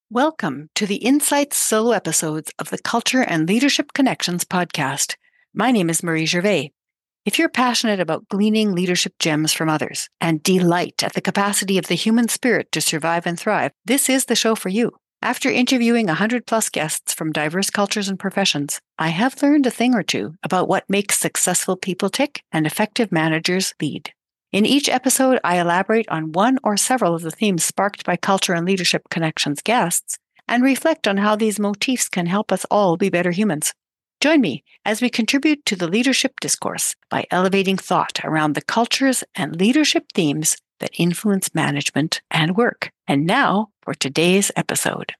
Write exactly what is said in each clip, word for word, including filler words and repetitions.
Welcome to the Insights solo episodes of the Culture and Leadership Connections podcast. My name is Marie Gervais. If you're passionate about gleaning leadership gems from others and delight at the capacity of the human spirit to survive and thrive, this is the show for you. After interviewing one hundred plus guests from diverse cultures and professions, I have learned a thing or two about what makes successful people tick and effective managers lead. In each episode, I elaborate on one or several of the themes sparked by Culture and Leadership Connections guests and reflect on how these motifs can help us all be better humans. Join me as we contribute to the leadership discourse by elevating thought around the cultures and leadership themes that influence management and work. And now for today's episode.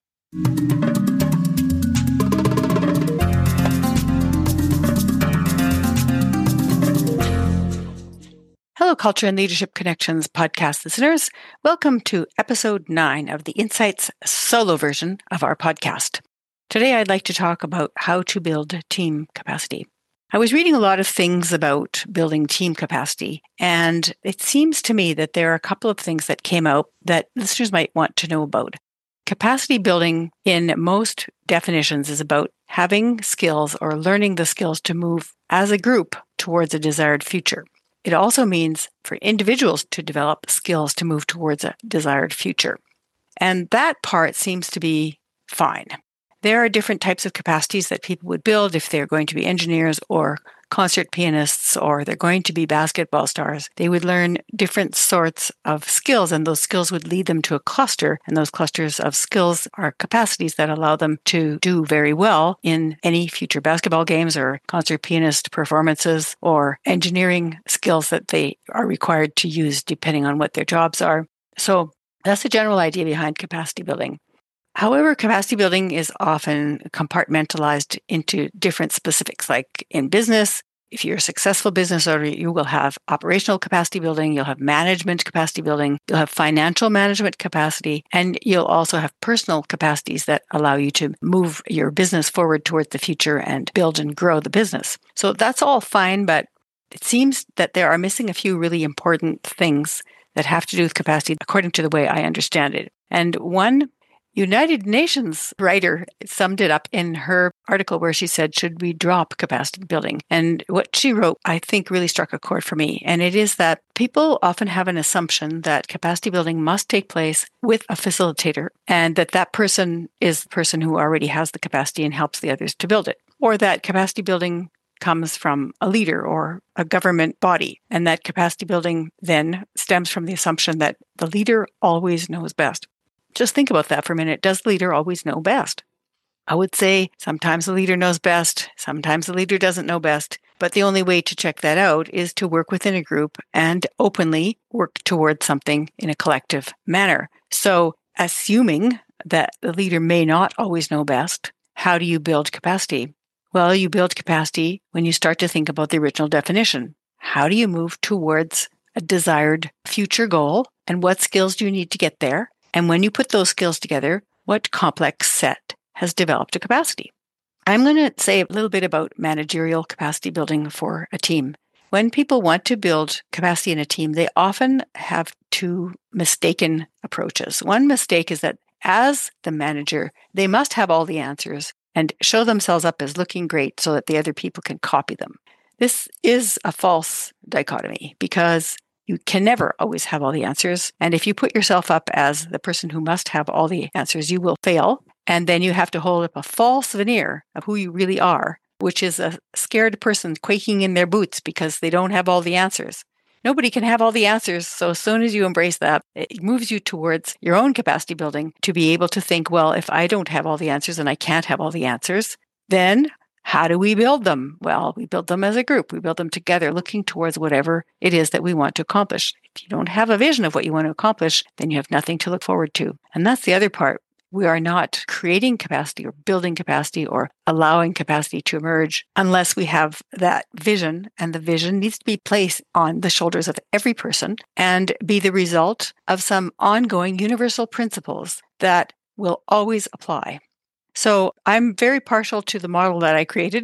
Hello, Culture and Leadership Connections podcast listeners. Welcome to episode nine of the Insights solo version of our podcast. Today, I'd like to talk about how to build team capacity. I was reading a lot of things about building team capacity, and it seems to me that there are a couple of things that came out that listeners might want to know about. Capacity building in most definitions is about having skills or learning the skills to move as a group towards a desired future. It also means for individuals to develop skills to move towards a desired future. And that part seems to be fine. There are different types of capacities that people would build if they're going to be engineers or concert pianists or they're going to be basketball stars. They would learn different sorts of skills, and those skills would lead them to a cluster. And those clusters of skills are capacities that allow them to do very well in any future basketball games or concert pianist performances or engineering skills that they are required to use depending on what their jobs are. So that's the general idea behind capacity building. However, capacity building is often compartmentalized into different specifics, like in business. If you're a successful business owner, you will have operational capacity building, you'll have management capacity building, you'll have financial management capacity, and you'll also have personal capacities that allow you to move your business forward towards the future and build and grow the business. So that's all fine, but it seems that there are missing a few really important things that have to do with capacity, according to the way I understand it. And one United Nations writer summed it up in her article where she said, should we drop capacity building? And what she wrote, I think, really struck a chord for me. And it is that people often have an assumption that capacity building must take place with a facilitator and that that person is the person who already has the capacity and helps the others to build it. Or that capacity building comes from a leader or a government body. And that capacity building then stems from the assumption that the leader always knows best. Just think about that for a minute. Does the leader always know best? I would say sometimes the leader knows best, sometimes the leader doesn't know best, but the only way to check that out is to work within a group and openly work towards something in a collective manner. So, assuming that the leader may not always know best, how do you build capacity? Well, you build capacity when you start to think about the original definition. How do you move towards a desired future goal, and what skills do you need to get there? And when you put those skills together, what complex set has developed a capacity? I'm going to say a little bit about managerial capacity building for a team. When people want to build capacity in a team, they often have two mistaken approaches. One mistake is that as the manager, they must have all the answers and show themselves up as looking great so that the other people can copy them. This is a false dichotomy because you can never always have all the answers. And if you put yourself up as the person who must have all the answers, you will fail. And then you have to hold up a false veneer of who you really are, which is a scared person quaking in their boots because they don't have all the answers. Nobody can have all the answers. So as soon as you embrace that, it moves you towards your own capacity building to be able to think, well, if I don't have all the answers and I can't have all the answers, then how do we build them? Well, we build them as a group. We build them together, looking towards whatever it is that we want to accomplish. If you don't have a vision of what you want to accomplish, then you have nothing to look forward to. And that's the other part. We are not creating capacity or building capacity or allowing capacity to emerge unless we have that vision. And the vision needs to be placed on the shoulders of every person and be the result of some ongoing universal principles that will always apply. So I'm very partial to the model that I created.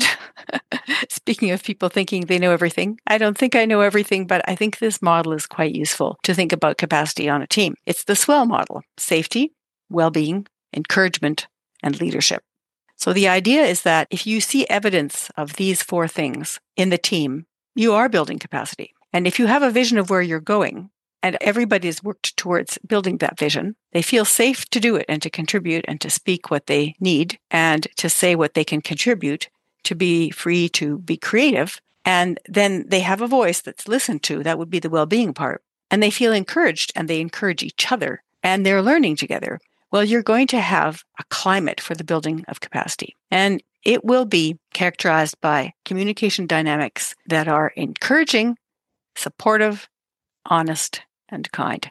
Speaking of people thinking they know everything, I don't think I know everything, but I think this model is quite useful to think about capacity on a team. It's the SWELL model: safety, well-being, encouragement, and leadership. So the idea is that if you see evidence of these four things in the team, you are building capacity. And if you have a vision of where you're going, and everybody has worked towards building that vision, they feel safe to do it and to contribute and to speak what they need and to say what they can contribute, to be free to be creative. And then they have a voice that's listened to. That would be the well-being part. And they feel encouraged and they encourage each other and they're learning together. Well, you're going to have a climate for the building of capacity. And it will be characterized by communication dynamics that are encouraging, supportive, honest, and kind.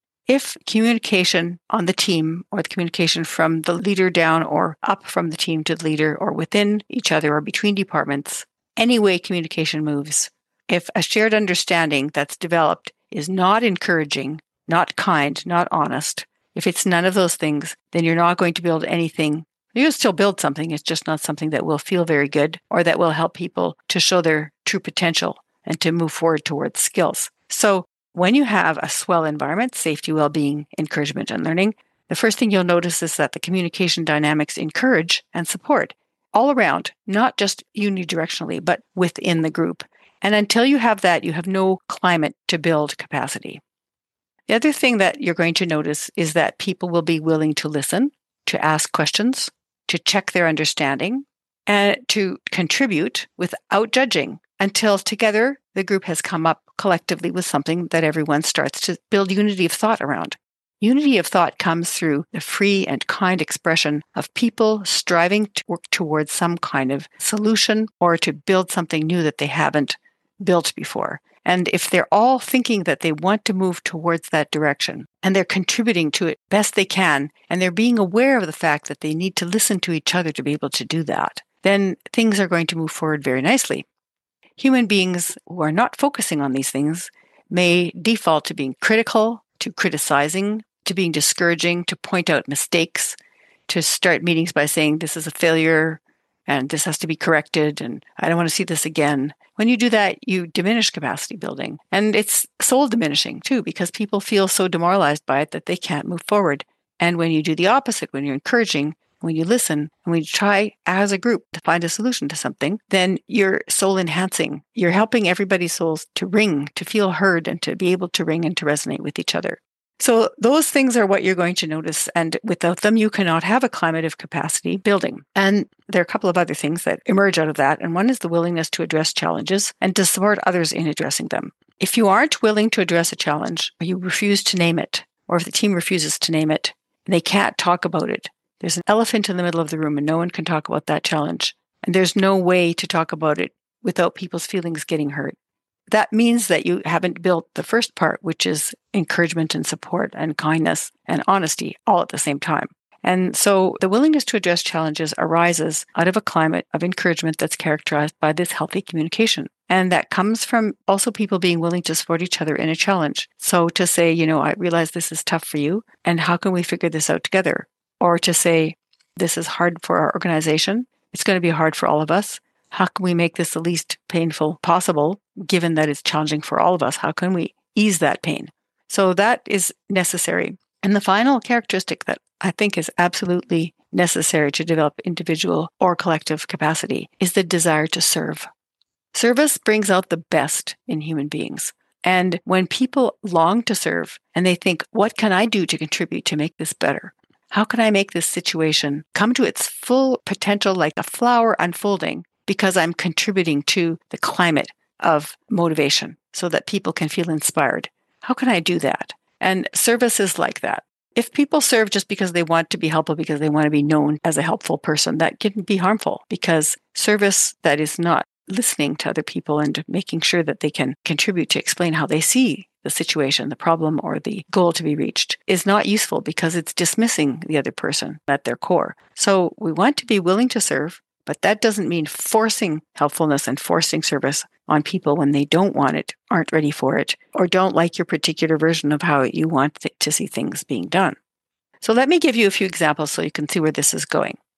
If communication on the team or the communication from the leader down or up from the team to the leader or within each other or between departments, any way communication moves, if a shared understanding that's developed is not encouraging, not kind, not honest, if it's none of those things, then you're not going to build anything. You'll still build something. It's just not something that will feel very good or that will help people to show their true potential and to move forward towards skills. So when you have a swell environment, safety, well-being, encouragement, and learning, the first thing you'll notice is that the communication dynamics encourage and support all around, not just unidirectionally, but within the group. And until you have that, you have no climate to build capacity. The other thing that you're going to notice is that people will be willing to listen, to ask questions, to check their understanding, and to contribute without judging until together the group has come up collectively with something that everyone starts to build unity of thought around. Unity of thought comes through the free and kind expression of people striving to work towards some kind of solution or to build something new that they haven't built before. And if they're all thinking that they want to move towards that direction and they're contributing to it best they can, and they're being aware of the fact that they need to listen to each other to be able to do that, then things are going to move forward very nicely. Human beings who are not focusing on these things may default to being critical, to criticizing, to being discouraging, to point out mistakes, to start meetings by saying this is a failure and this has to be corrected and I don't want to see this again. When you do that, you diminish capacity building. And it's soul diminishing too, because people feel so demoralized by it that they can't move forward. And when you do the opposite, when you're encouraging, when you listen, and when you try as a group to find a solution to something, then you're soul enhancing. You're helping everybody's souls to ring, to feel heard, and to be able to ring and to resonate with each other. So those things are what you're going to notice. And without them, you cannot have a climate of capacity building. And there are a couple of other things that emerge out of that. And one is the willingness to address challenges and to support others in addressing them. If you aren't willing to address a challenge, or you refuse to name it, or if the team refuses to name it, and they can't talk about it, there's an elephant in the middle of the room and no one can talk about that challenge. And there's no way to talk about it without people's feelings getting hurt. That means that you haven't built the first part, which is encouragement and support and kindness and honesty all at the same time. And so the willingness to address challenges arises out of a climate of encouragement that's characterized by this healthy communication. And that comes from also people being willing to support each other in a challenge. So to say, you know, I realize this is tough for you, and how can we figure this out together? Or to say, this is hard for our organization. It's going to be hard for all of us. How can we make this the least painful possible, given that it's challenging for all of us? How can we ease that pain? So that is necessary. And the final characteristic that I think is absolutely necessary to develop individual or collective capacity is the desire to serve. Service brings out the best in human beings. And when people long to serve and they think, what can I do to contribute to make this better? How can I make this situation come to its full potential like a flower unfolding because I'm contributing to the climate of motivation so that people can feel inspired? How can I do that? And service is like that. If people serve just because they want to be helpful, because they want to be known as a helpful person, that can be harmful, because service that is not listening to other people and making sure that they can contribute to explain how they see the situation, the problem, or the goal to be reached is not useful because it's dismissing the other person at their core. So we want to be willing to serve, but that doesn't mean forcing helpfulness and forcing service on people when they don't want it, aren't ready for it, or don't like your particular version of how you want th- to see things being done. So let me give you a few examples so you can see where this is going.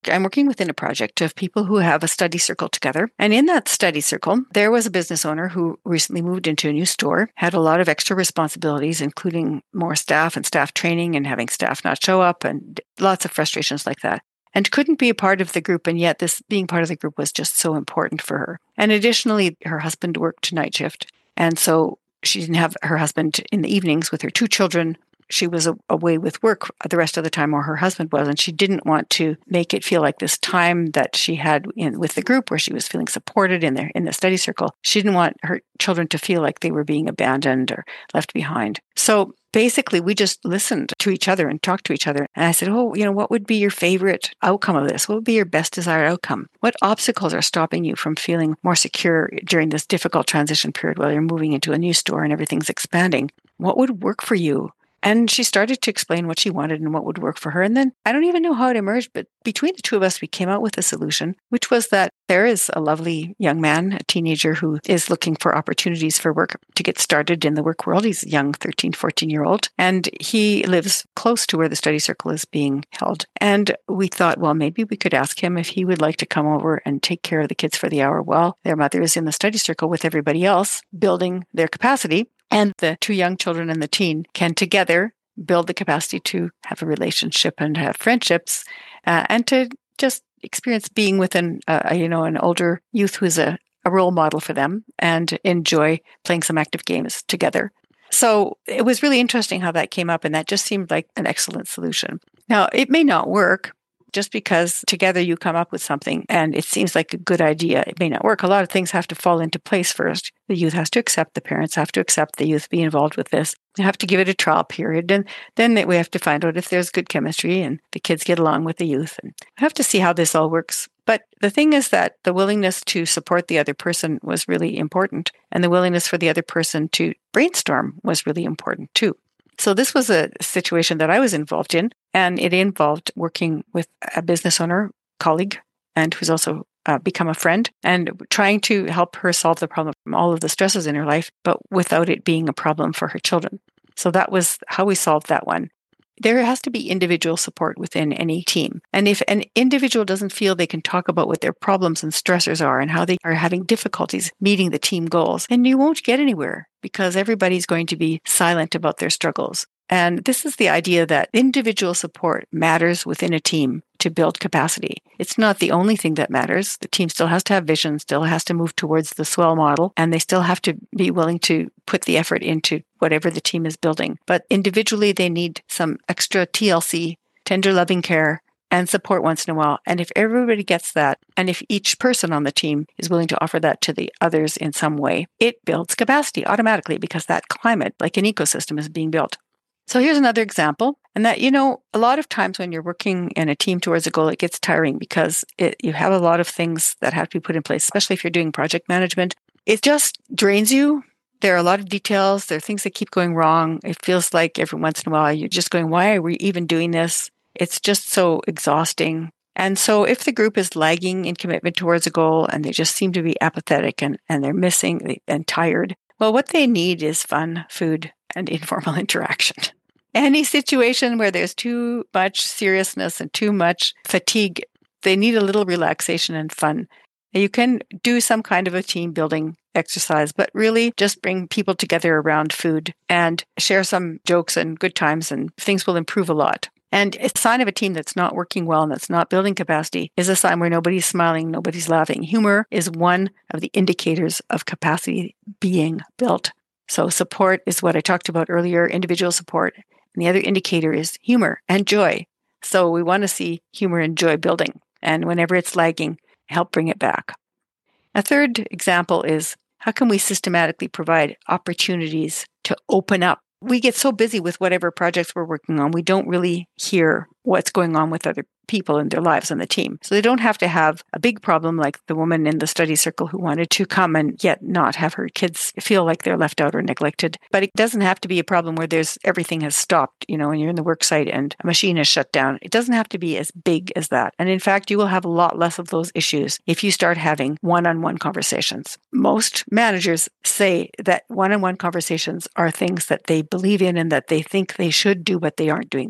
I'm working within a project of people who have a study circle together. And in that study circle, there was a business owner who recently moved into a new store, had a lot of extra responsibilities, including more staff and staff training and having staff not show up and lots of frustrations like that, and couldn't be a part of the group. And yet this being part of the group was just so important for her. And additionally, her husband worked night shift. And so she didn't have her husband in the evenings with her two children. She was away with work the rest of the time, or her husband was, and she didn't want to make it feel like this time that she had in with the group where she was feeling supported in their in the study circle. She didn't want her children to feel like they were being abandoned or left behind. So basically, we just listened to each other and talked to each other. And I said, oh, you know, what would be your favorite outcome of this? What would be your best desired outcome? What obstacles are stopping you from feeling more secure during this difficult transition period while you're moving into a new store and everything's expanding? What would work for you? And she started to explain what she wanted and what would work for her. And then I don't even know how it emerged, but between the two of us, we came out with a solution, which was that there is a lovely young man, a teenager who is looking for opportunities for work to get started in the work world. He's a young thirteen, fourteen-year-old, and he lives close to where the study circle is being held. And we thought, well, maybe we could ask him if he would like to come over and take care of the kids for the hour while their mother is in the study circle with everybody else, building their capacity. And the two young children and the teen can together build the capacity to have a relationship and have friendships, uh, and to just experience being with an, uh, you know, an older youth who's a, a role model for them and enjoy playing some active games together. So it was really interesting how that came up, and that just seemed like an excellent solution. Now, it may not work. Just because together you come up with something and it seems like a good idea, it may not work. A lot of things have to fall into place first. The youth has to accept, the parents have to accept the youth be involved with this. You have to give it a trial period. And then we have to find out if there's good chemistry and the kids get along with the youth. And I have to see how this all works. But the thing is that the willingness to support the other person was really important. And the willingness for the other person to brainstorm was really important too. So this was a situation that I was involved in, and it involved working with a business owner, colleague, and who's also uh, become a friend, and trying to help her solve the problem from all of the stresses in her life, but without it being a problem for her children. So that was how we solved that one. There has to be individual support within any team. And if an individual doesn't feel they can talk about what their problems and stressors are and how they are having difficulties meeting the team goals, then you won't get anywhere because everybody's going to be silent about their struggles. And this is the idea that individual support matters within a team to build capacity. It's not the only thing that matters. The team still has to have vision, still has to move towards the swell model, and they still have to be willing to put the effort into whatever the team is building. But individually, they need some extra T L C, tender loving care, and support once in a while. And if everybody gets that, and if each person on the team is willing to offer that to the others in some way, it builds capacity automatically because that climate, like an ecosystem, is being built. So here's another example. And that, you know, a lot of times when you're working in a team towards a goal, it gets tiring because it, you have a lot of things that have to be put in place, especially if you're doing project management. It just drains you. There are a lot of details. There are things that keep going wrong. It feels like every once in a while you're just going, why are we even doing this? It's just so exhausting. And so if the group is lagging in commitment towards a goal and they just seem to be apathetic and, and they're missing and tired, well, what they need is fun, food, and informal interaction. Any situation where there's too much seriousness and too much fatigue, they need a little relaxation and fun. You can do some kind of a team building exercise, but really just bring people together around food and share some jokes and good times, and things will improve a lot. And a sign of a team that's not working well and that's not building capacity is a sign where nobody's smiling, nobody's laughing. Humor is one of the indicators of capacity being built. So support is what I talked about earlier, individual support. And the other indicator is humor and joy. So we want to see humor and joy building. And whenever it's lagging, help bring it back. A third example is, how can we systematically provide opportunities to open up? We get so busy with whatever projects we're working on, we don't really hear what's going on with other people in their lives on the team. So they don't have to have a big problem like the woman in the study circle who wanted to come and yet not have her kids feel like they're left out or neglected. But it doesn't have to be a problem where there's everything has stopped, you know, and you're in the work site and a machine is shut down. It doesn't have to be as big as that. And in fact, you will have a lot less of those issues if you start having one-on-one conversations. Most managers say that one-on-one conversations are things that they believe in and that they think they should do, but they aren't doing them.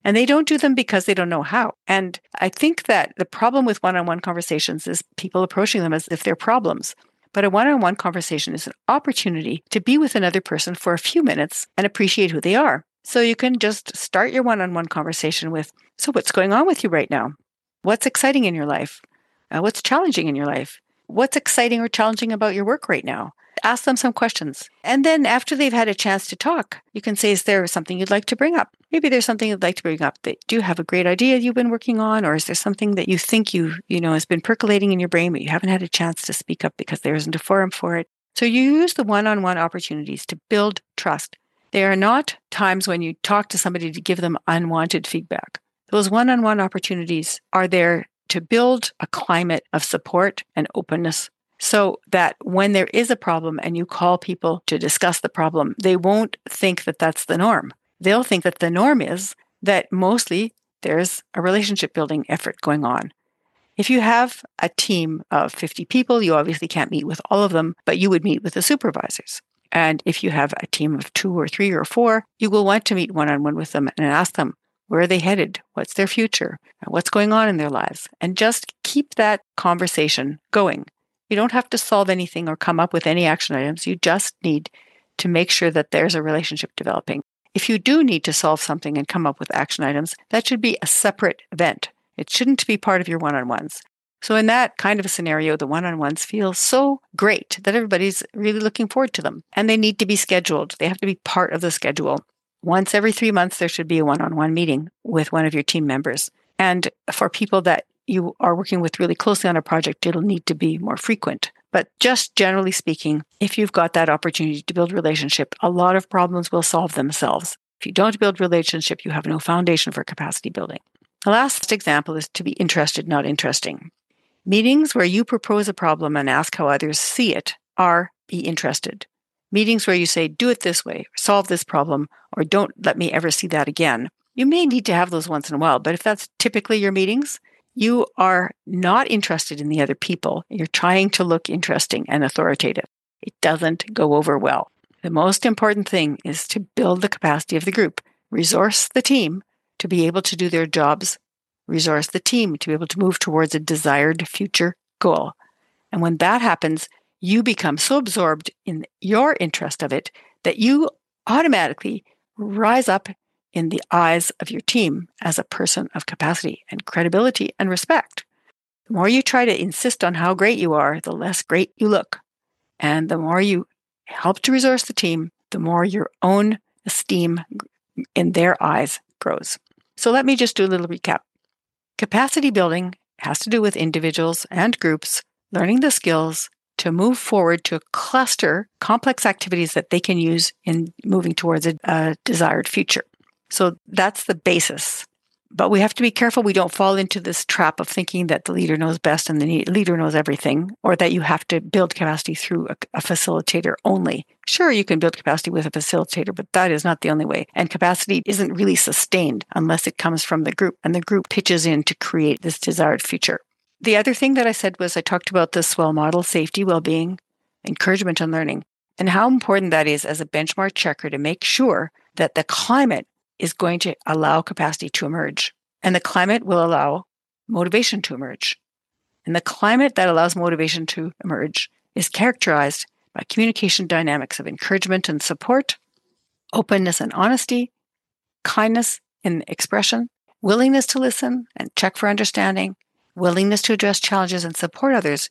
And they don't do them because they don't know how. And I think that the problem with one-on-one conversations is people approaching them as if they're problems. But a one-on-one conversation is an opportunity to be with another person for a few minutes and appreciate who they are. So you can just start your one-on-one conversation with, so what's going on with you right now? What's exciting in your life? Uh, what's challenging in your life? What's exciting or challenging about your work right now? Ask them some questions. And then after they've had a chance to talk, you can say, is there something you'd like to bring up? Maybe there's something you'd like to bring up that do you have a great idea you've been working on? Or is there something that you think you, you know, has been percolating in your brain, but you haven't had a chance to speak up because there isn't a forum for it? So you use the one-on-one opportunities to build trust. They are not times when you talk to somebody to give them unwanted feedback. Those one-on-one opportunities are there to build a climate of support and openness so that when there is a problem and you call people to discuss the problem, they won't think that that's the norm. They'll think that the norm is that mostly there's a relationship building effort going on. If you have a team of fifty people, you obviously can't meet with all of them, but you would meet with the supervisors. And if you have a team of two or three or four, you will want to meet one-on-one with them and ask them, where are they headed? What's their future? What's going on in their lives? And just keep that conversation going. You don't have to solve anything or come up with any action items. You just need to make sure that there's a relationship developing. If you do need to solve something and come up with action items, that should be a separate event. It shouldn't be part of your one-on-ones. So in that kind of a scenario, the one-on-ones feel so great that everybody's really looking forward to them. And they need to be scheduled. They have to be part of the schedule. Once every three months, there should be a one-on-one meeting with one of your team members. And for people that you are working with really closely on a project, it'll need to be more frequent. But just generally speaking, if you've got that opportunity to build relationship, a lot of problems will solve themselves. If you don't build relationship, you have no foundation for capacity building. The last example is to be interested, not interesting. Meetings where you propose a problem and ask how others see it are be interested. Meetings where you say, do it this way, or solve this problem, or don't let me ever see that again. You may need to have those once in a while, but if that's typically your meetings, you are not interested in the other people. You're trying to look interesting and authoritative. It doesn't go over well. The most important thing is to build the capacity of the group, resource the team to be able to do their jobs, resource the team to be able to move towards a desired future goal. And when that happens, you become so absorbed in your interest of it that you automatically rise up in the eyes of your team as a person of capacity and credibility and respect. The more you try to insist on how great you are, the less great you look. And the more you help to resource the team, the more your own esteem in their eyes grows. So let me just do a little recap. Capacity building has to do with individuals and groups learning the skills to move forward to cluster complex activities that they can use in moving towards a, a desired future. So that's the basis. But we have to be careful we don't fall into this trap of thinking that the leader knows best and the leader knows everything, or that you have to build capacity through a, a facilitator only. Sure, you can build capacity with a facilitator, but that is not the only way. And capacity isn't really sustained unless it comes from the group, and the group pitches in to create this desired future. The other thing that I said was I talked about the SWELL model, safety, well-being, encouragement, and learning, and how important that is as a benchmark checker to make sure that the climate is going to allow capacity to emerge. And the climate will allow motivation to emerge. And the climate that allows motivation to emerge is characterized by communication dynamics of encouragement and support, openness and honesty, kindness in expression, willingness to listen and check for understanding, willingness to address challenges and support others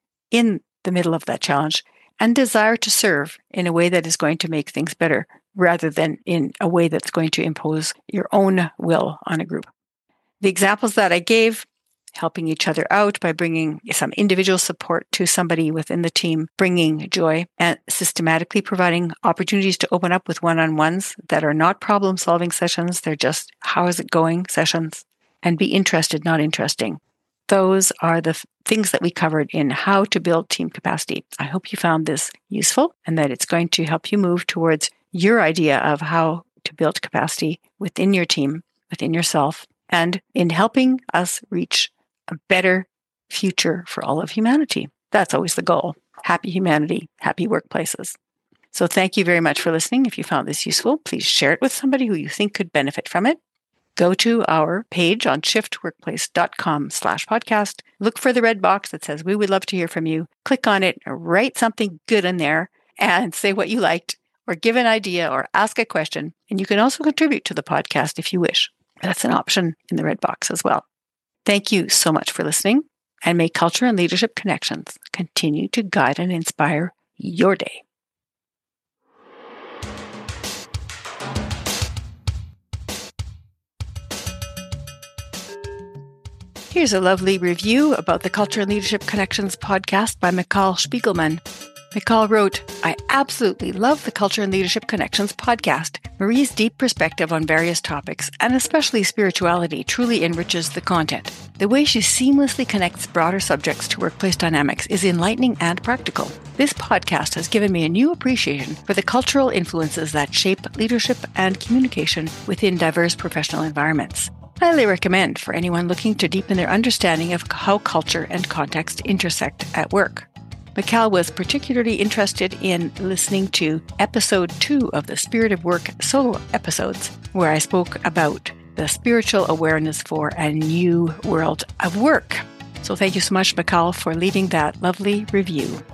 in the middle of that challenge, and desire to serve in a way that is going to make things better rather than in a way that's going to impose your own will on a group. The examples that I gave, helping each other out by bringing some individual support to somebody within the team, bringing joy, and systematically providing opportunities to open up with one-on-ones that are not problem-solving sessions, they're just how is it going sessions, and be interested, not interesting. Those are the f- things that we covered in how to build team capacity. I hope you found this useful and that it's going to help you move towards your idea of how to build capacity within your team, within yourself, and in helping us reach a better future for all of humanity. That's always the goal. Happy humanity, happy workplaces. So thank you very much for listening. If you found this useful, please share it with somebody who you think could benefit from it. Go to our page on shiftworkplace.com slash podcast. Look for the red box that says, we would love to hear from you. Click on it, write something good in there, and say what you liked, or give an idea, or ask a question. And you can also contribute to the podcast if you wish. That's an option in the red box as well. Thank you so much for listening, and may Culture and Leadership Connections continue to guide and inspire your day. Here's a lovely review about the Culture and Leadership Connections podcast by Michal Spiegelman. Michal wrote, I absolutely love the Culture and Leadership Connections podcast. Marie's deep perspective on various topics, and especially spirituality, truly enriches the content. The way she seamlessly connects broader subjects to workplace dynamics is enlightening and practical. This podcast has given me a new appreciation for the cultural influences that shape leadership and communication within diverse professional environments. Highly recommend for anyone looking to deepen their understanding of how culture and context intersect at work. Michal was particularly interested in listening to episode two of the Spirit of Work solo episodes, where I spoke about the spiritual awareness for a new world of work. So thank you so much, Michal, for leaving that lovely review.